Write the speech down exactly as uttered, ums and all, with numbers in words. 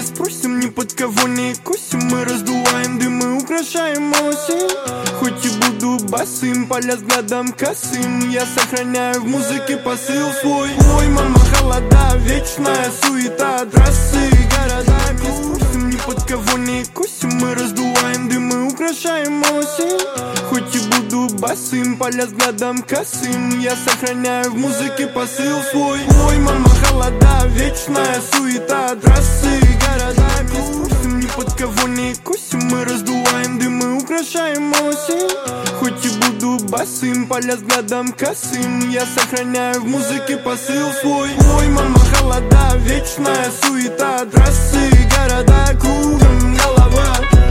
спросим, ни под кого не косим. Мы раздуваем дымы, украшаем осень. Хоть и буду босым, поля взглядом косым, я сохраняю в музыке посыл свой. Ой, мама, холода, вечная суета, трассы, города. Не спросим, ни под кого не косим. Мы раздуваем дымы, украшаем осень. Хоть и буду босым, поля взглядом косым, я сохраняю в музыке посыл свой. Ой, мама, холода, вечная суета, трассы, города. Не спросим, ни под кого не косим. Мы раздуваем дымы, украшаем осень. Хоть и буду босым, поля взглядом косым, я сохраняю в музыке посыл свой. Ой, мама, холода, вечная суета, трассы, города, кругом голова.